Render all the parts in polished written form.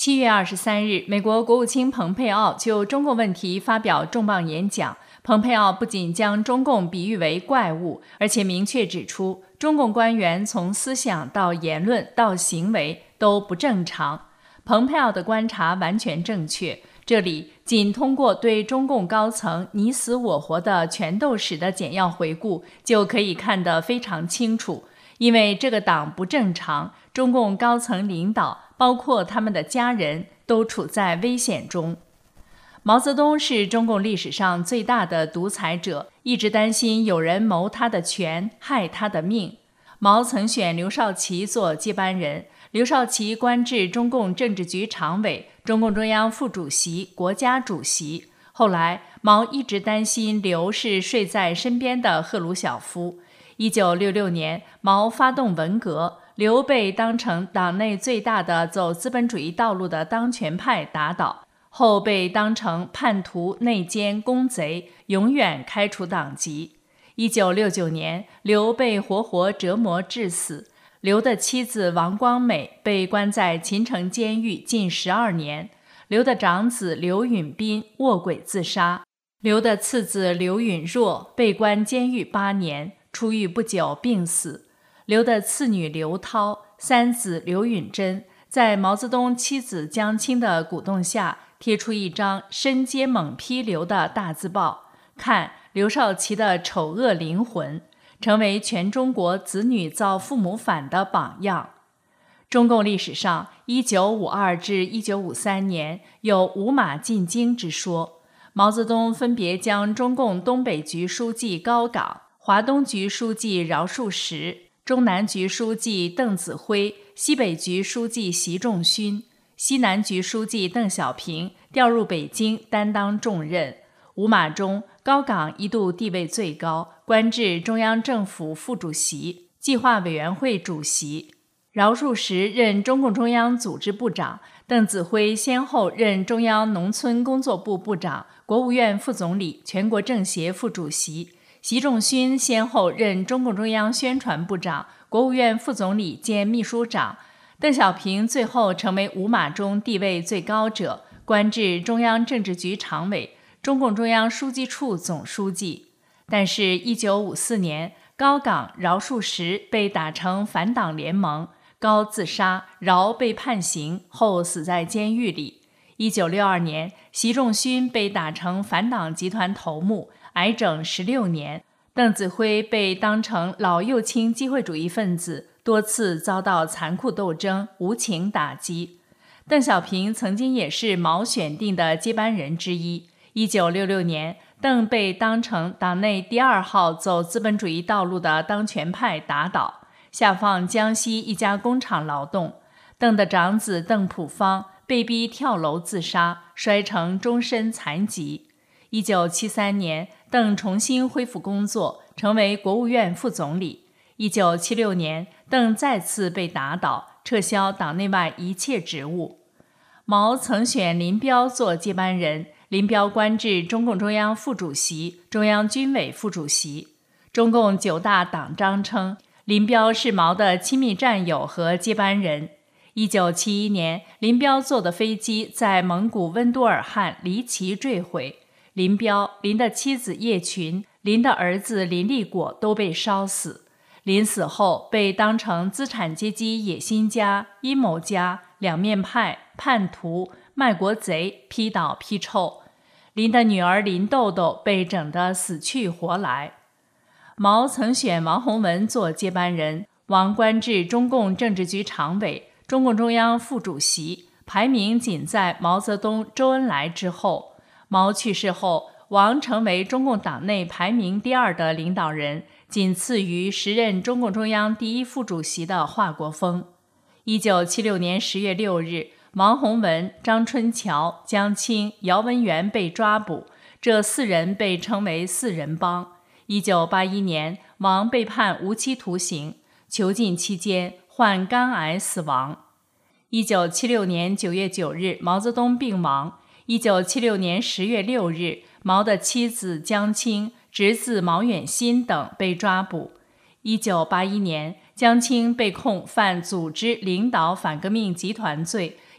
7月23日，美国国务卿蓬佩奥就中共问题发表重磅演讲。蓬佩奥不仅将中共比喻为怪物，而且明确指出，中共官员从思想到言论到行为都不正常。蓬佩奥的观察完全正确，这里仅通过对中共高层你死我活的权斗史的简要回顾，就可以看得非常清楚。因为这个党不正常，中共高层领导包括他们的家人都处在危险中。毛泽东是中共历史上最大的独裁者，一直担心有人谋他的权，害他的命。毛曾选刘少奇做接班人，刘少奇官至中共政治局常委、中共中央副主席、国家主席。后来毛一直担心刘是睡在身边的赫鲁晓夫。1966年，毛发动文革，刘被当成党内最大的走资本主义道路的当权派打倒，后被当成叛徒、内奸、公贼，永远开除党籍。1969年，刘被活活折磨致死。刘的妻子王光美被关在秦城监狱近12年。刘的长子刘允斌卧轨自杀。刘的次子刘允若被关监狱8年。出狱不久病死。刘的次女刘涛、三子刘允珍在毛泽东妻子江青的鼓动下，贴出一张深揭猛批刘的大字报，看刘少奇的丑恶灵魂，成为全中国子女造父母反的榜样。中共历史上1952至1953年有五马进京之说，毛泽东分别将中共东北局书记高岗、华东局书记饶漱石、中南局书记邓子恢、西北局书记习仲勋、西南局书记邓小平调入北京担当重任。五马中，高岗一度地位最高，官至中央政府副主席、计划委员会主席。饶漱石任中共中央组织部长，邓子恢先后任中央农村工作部部长、国务院副总理、全国政协副主席。习仲勋先后任中共中央宣传部长、国务院副总理兼秘书长。邓小平最后成为五马中地位最高者，官至中央政治局常委、中共中央书记处总书记。但是1954年，高岗、饶漱石被打成反党联盟，高自杀，饶被判刑，后死在监狱里。1962年，习仲勋被打成反党集团头目，挨整16年。邓子恢被当成老右倾机会主义分子，多次遭到残酷斗争、无情打击。邓小平曾经也是毛选定的接班人之一。1966年，邓被当成党内第2号走资本主义道路的当权派打倒，下放江西一家工厂劳动。邓的长子邓朴方被逼跳楼自杀，摔成终身残疾。1973年，邓重新恢复工作，成为国务院副总理。1976年，邓再次被打倒，撤销党内外一切职务。毛曾选林彪做接班人，林彪官至中共中央副主席、中央军委副主席。中共9大党章称，林彪是毛的亲密战友和接班人。1971年，林彪坐的飞机在蒙古温都尔汗离奇坠毁。林彪、林的妻子叶群、林的儿子林立果都被烧死。林死后被当成资产阶级野心家、阴谋家、两面派、叛徒、卖国贼批倒批臭。林的女儿林豆豆被整得死去活来。毛曾选王洪文做接班人，王官至中共政治局常委、中共中央副主席，排名仅在毛泽东、周恩来之后。毛去世后，王成为中共党内排名第2的领导人，仅次于时任中共中央第1副主席的华国锋。1976年10月6日，王洪文、张春桥、江青、姚文元被抓捕，这4人被称为4人帮。1981年，王被判无期徒刑，囚禁期间患肝癌死亡。1976年9月9日，毛泽东病亡。1976年10月6日，毛的妻子江青、侄子毛远新等被抓捕。1981年，江青被控犯组织领导反革命集团罪，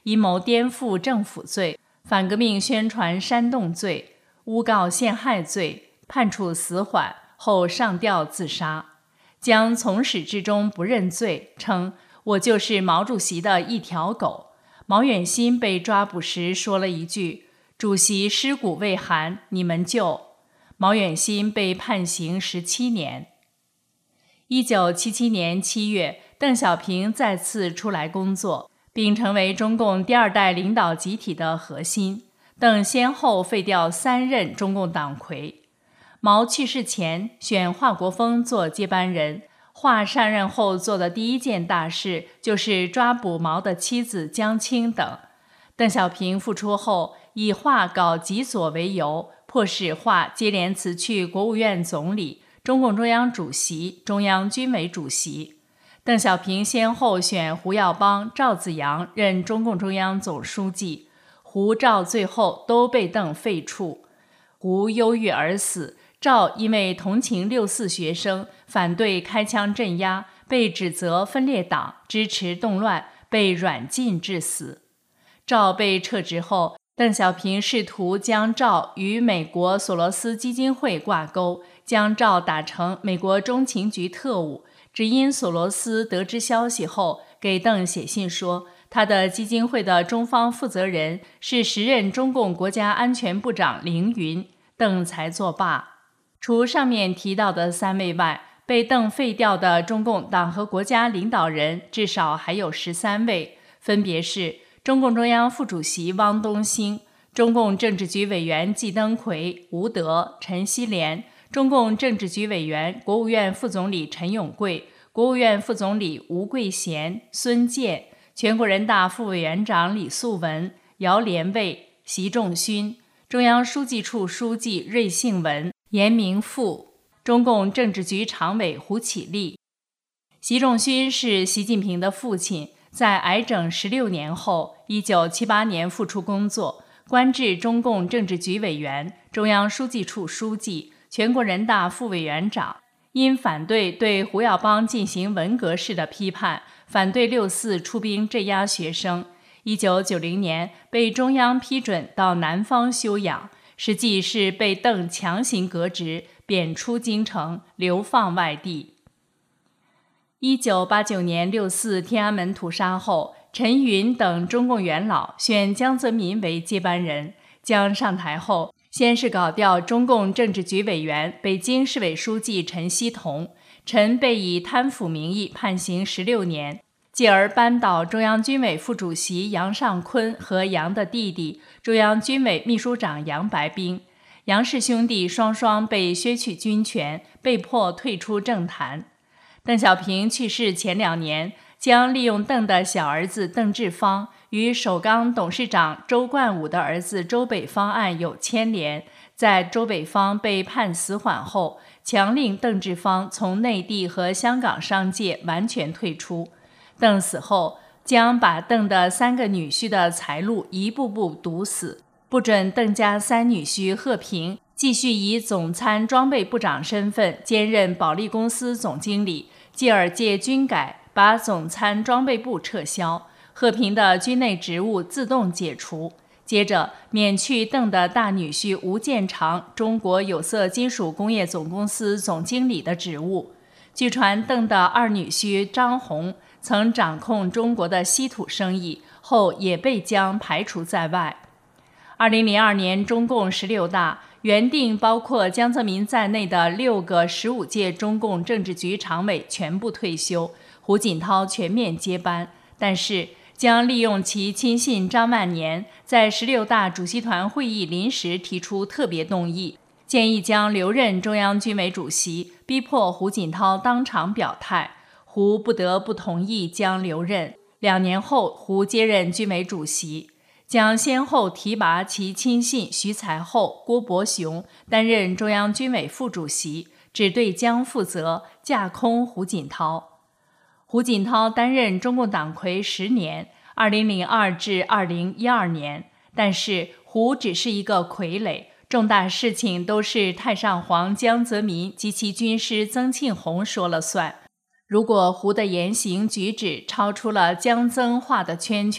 阴谋颠覆政府罪、反革命宣传煽动罪、诬告陷害罪，判处死缓后上吊自杀。江从始至终不认罪，称我就是毛主席的一条狗。毛远新被抓捕时说了一句：主席尸骨未寒，你们就……毛远新被判刑17年。1977年7月，邓小平再次出来工作，并成为中共第2代领导集体的核心。邓先后废掉3任中共党魁。毛去世前选华国锋做接班人，华上任后做的第一件大事就是抓捕毛的妻子江青等。邓小平复出后，以华搞极左为由，迫使华接连辞去国务院总理、中共中央主席、中央军委主席。邓小平先后选胡耀邦、赵紫阳任中共中央总书记，胡、赵最后都被邓废黜。胡忧郁而死，赵因为同情6·4学生，反对开枪镇压，被指责分裂党，支持动乱，被软禁致死。赵被撤职后，邓小平试图将赵与美国索罗斯基金会挂钩，将赵打成美国中情局特务。只因索罗斯得知消息后，给邓写信说，他的基金会的中方负责人是时任中共国家安全部长凌云，邓才作罢。除上面提到的3位外，被邓废掉的中共党和国家领导人至少还有13位，分别是中共中央副主席汪东兴、中共政治局委员季登奎、吴德、陈锡联、中共政治局委员、国务院副总理陈永贵、国务院副总理吴桂贤、孙健、全国人大副委员长李素文、姚连卫、习仲勋、中央书记处书记芮杏文、严明富、中共政治局常委胡启立。习仲勋是习近平的父亲，在癌症16年后，1978年复出工作，官至中共政治局委员、中央书记处书记、全国人大副委员长。因反对对胡耀邦进行文革式的批判，反对6·4出兵镇压学生，1990年被中央批准到南方休养，实际是被邓强行革职，贬出京城，流放外地。1989年6·4天安门屠杀后，陈云等中共元老选江泽民为接班人。江上台后，先是搞掉中共政治局委员、北京市委书记陈锡同，陈被以贪腐名义判刑16年，继而扳倒中央军委副主席杨尚昆和杨的弟弟，中央军委秘书长杨白冰。杨氏兄弟双双被削去军权，被迫退出政坛。邓小平去世前2年，将利用邓的小儿子邓志方与首钢董事长周冠武的儿子周北方案有牵连，在周北方被判死缓后，强令邓志方从内地和香港商界完全退出。邓死后，将把邓的3个女婿的财路一步步堵死，不准邓家3女婿贺平继续以总参装备部长身份兼任保利公司总经理，继而借军改把总参装备部撤销，贺平的军内职务自动解除。接着免去邓的大女婿吴建长中国有色金属工业总公司总经理的职务。据传邓的2女婿张宏曾掌控中国的稀土生意，后也被将排除在外。2002年中共16大原定包括江泽民在内的6个15届中共政治局常委全部退休，胡锦涛全面接班，但是将利用其亲信张万年在16大主席团会议临时提出特别动议，建议将留任中央军委主席，逼迫胡锦涛当场表态，胡不得不同意将留任。2年后，胡接任军委主席，将先后提拔其亲信徐才厚、郭伯雄担任中央军委副主席，只对江负责，架空胡锦涛。胡锦涛担任中共党魁10年，2002至2012年，但是胡只是一个傀儡，重大事情都是太上皇江泽民及其军师曾庆红说了算。如果胡的言行举止超出了江曾划的圈圈，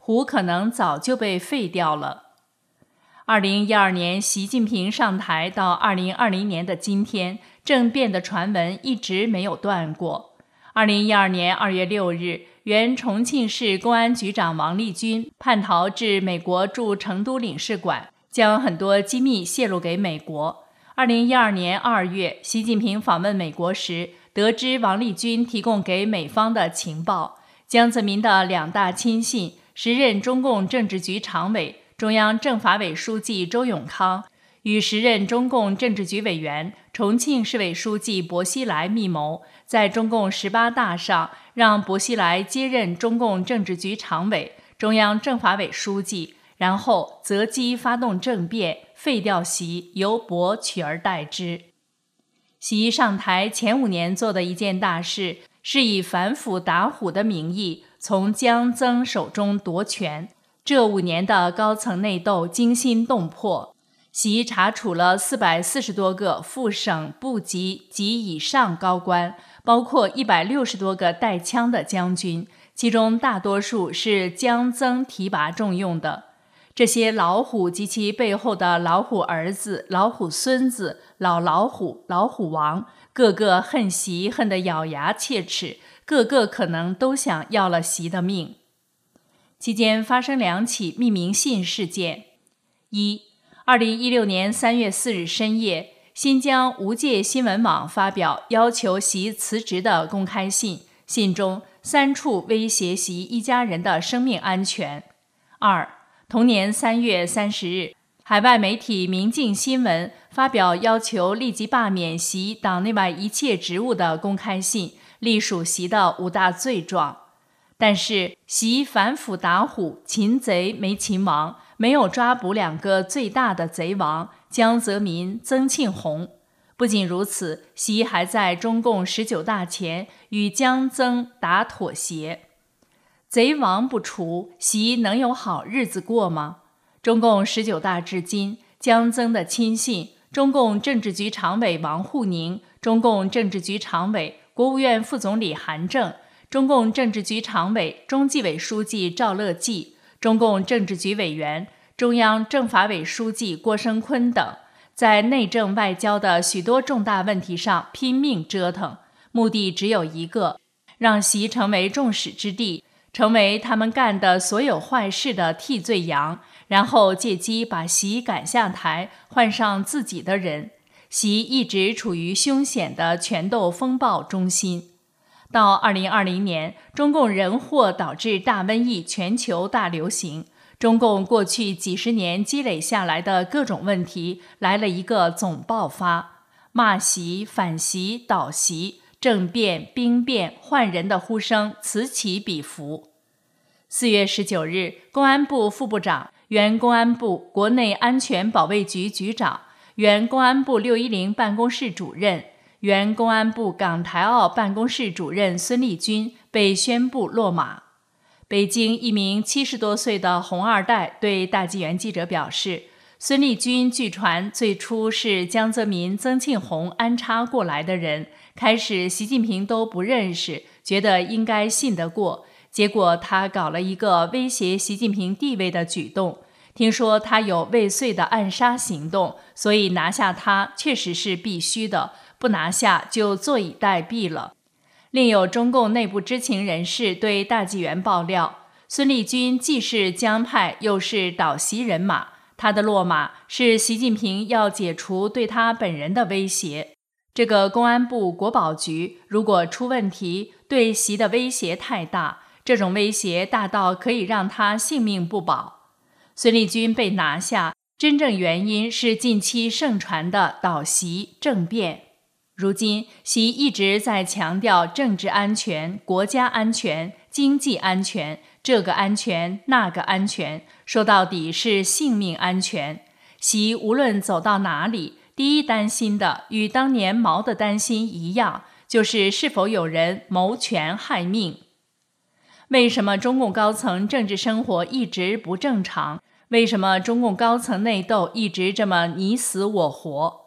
胡可能早就被废掉了。2012年习近平上台到2020年的今天，政变的传闻一直没有断过。2012年2月6日，原重庆市公安局长王立军叛逃至美国驻成都领事馆，将很多机密泄露给美国。2012年2月，习近平访问美国时，得知王立军提供给美方的情报，江泽民的2大亲信，时任中共政治局常委、中央政法委书记周永康与时任中共政治局委员、重庆市委书记薄熙来密谋，在中共18大上让薄熙来接任中共政治局常委、中央政法委书记，然后择机发动政变，废掉习，由薄取而代之。习上台前5年做的一件大事，是以反腐打虎的名义从江曾手中夺权。这5年的高层内斗惊心动魄，习查处了440多个副省部级及以上高官，包括160多个带枪的将军，其中大多数是江曾提拔重用的。这些老虎及其背后的老虎儿子、老虎孙子、老老虎、老虎王，个个恨习恨得咬牙切齿，个个可能都想要了习的命。期间发生2起匿名信事件。2016年3月4日深夜，新疆无界新闻网发表要求习辞职的公开信，信中3处威胁习一家人的生命安全。同年3月30日，海外媒体明镜新闻发表要求立即罢免习党内外一切职务的公开信，隶属习的5大罪状。但是习反腐打虎，擒贼没擒王，没有抓捕2个最大的贼王江泽民、曾庆红。不仅如此，习还在中共19大前与江曾打妥协。贼王不除，习能有好日子过吗？中共19大至今，江曾的亲信、中共政治局常委王沪宁、中共政治局常委、国务院副总理韩正、中共政治局常委、中纪委书记赵乐际、中共政治局委员、中央政法委书记郭声琨等，在内政外交的许多重大问题上拼命折腾，目的只有一个，让习成为众矢之的，成为他们干的所有坏事的替罪羊，然后借机把习赶下台，换上自己的人。习一直处于凶险的权斗风暴中心。到2020年，中共人祸导致大瘟疫全球大流行，中共过去几十年积累下来的各种问题来了一个总爆发，骂习、反习、倒习、政变、兵变、换人的呼声此起彼伏。4月19日，公安部副部长、原公安部国内安全保卫局局长、原公安部610办公室主任、原公安部港台澳办公室主任孙立军被宣布落马。北京一名70多岁的红二代对大纪元记者表示，孙立军据传最初是江泽民、曾庆红安插过来的人，开始习近平都不认识，觉得应该信得过，结果他搞了一个威胁习近平地位的举动，听说他有未遂的暗杀行动，所以拿下他确实是必须的，不拿下就坐以待毙了。另有中共内部知情人士对大纪元爆料，孙立军既是江派又是倒习人马，他的落马是习近平要解除对他本人的威胁。这个公安部国保局如果出问题，对习的威胁太大，这种威胁大到可以让他性命不保。孙立军被拿下，真正原因是近期盛传的倒习政变。如今，习一直在强调政治安全、国家安全、经济安全，这个安全、那个安全，说到底是性命安全。习无论走到哪里，第一担心的与当年毛的担心一样，就是是否有人谋权害命。为什么中共高层政治生活一直不正常？为什么中共高层内斗一直这么你死我活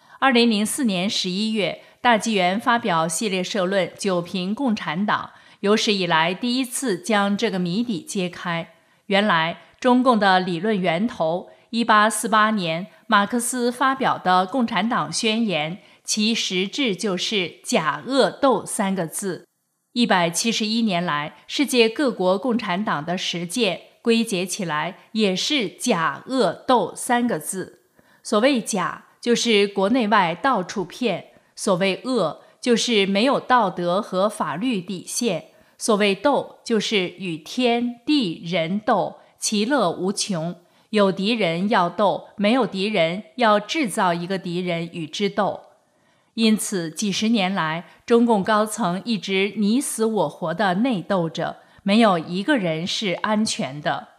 ？2004年11月，大纪元发表系列社论《九评共产党》，有史以来第一次将这个谜底揭开。 原来中共的理论源头，1848年马克思发表的《共产党宣言》，其实质就是假恶斗3个字。171年来，世界各国共产党的实践归结起来也是假恶斗3个字。所谓假，就是国内外到处骗；所谓恶，就是没有道德和法律底线；所谓斗，就是与天地人斗，其乐无穷。有敌人要斗，没有敌人要制造一个敌人与之斗。因此，几十年来，中共高层一直你死我活地内斗着，没有一个人是安全的。